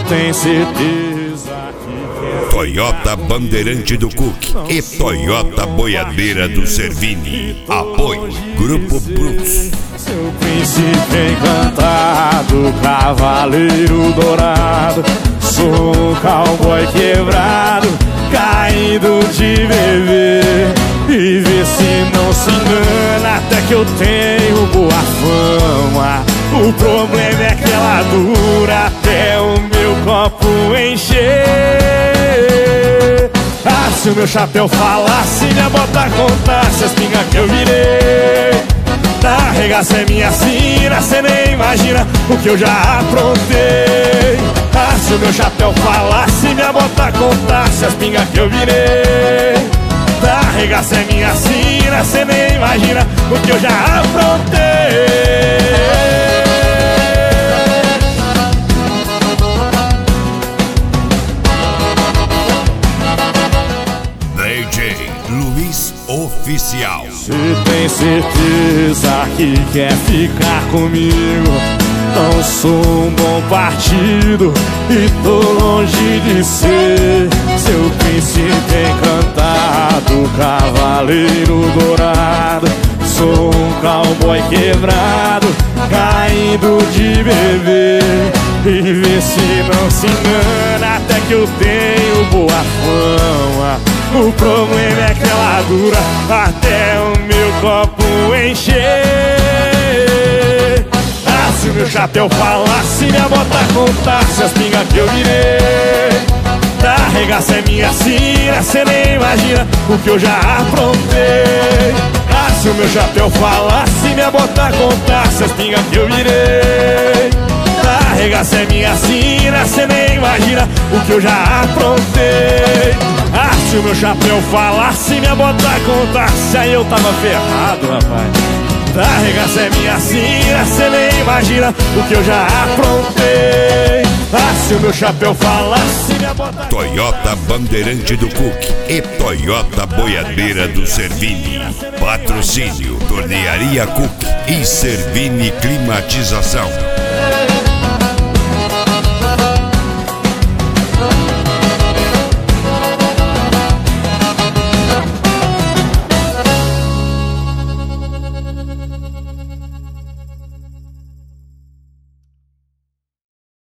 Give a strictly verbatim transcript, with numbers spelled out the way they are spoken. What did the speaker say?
tem certeza que quer Toyota Bandeirante do Cook e Toyota Boiadeira do Servini. Apoio Grupo Brutus. Seu príncipe encantado, cavaleiro dourado, sou um cowboy quebrado, caído de beber. E vê se não se engana, até que eu tenho boa fama. O problema é que ela dura até o meu copo encher. Ah, se o meu chapéu falasse, minha bota contasse as pingas que eu virei. Na regaça é minha sina, cê nem imagina o que eu já aprontei. Ah, se o meu chapéu falasse, minha bota contasse as pingas que eu virei. Na regaça é minha sina, cê nem imagina o que eu já aprontei. D J Luiz Oficial. Se tem certeza que quer ficar comigo, não sou um bom partido e tô longe de ser seu príncipe encantado, cavaleiro dourado. Sou um cowboy quebrado, caído de beber. E vê se não se engana, até que eu tenho boa fama. O problema é que ela dura até o meu copo encher. Ah, se o meu chapéu falasse, minha bota contasse as pingas que eu virei. Da regaça é minha sina, cê nem imagina o que eu já aprontei. Ah, se o meu chapéu falasse, minha bota contasse as pingas que eu virei. Da regaça é minha sina, cê nem imagina o que eu já aprontei. Ah, se o meu chapéu falasse, minha bota contasse, aí eu tava ferrado, rapaz. Da regaça é minha sina, cê nem imagina o que eu já aprontei. Ah, se o meu chapéu falasse, minha bota Toyota Bandeirante do Cook e Toyota Boiadeira do Servini. Patrocínio Tornearia Cook e Servini Climatização.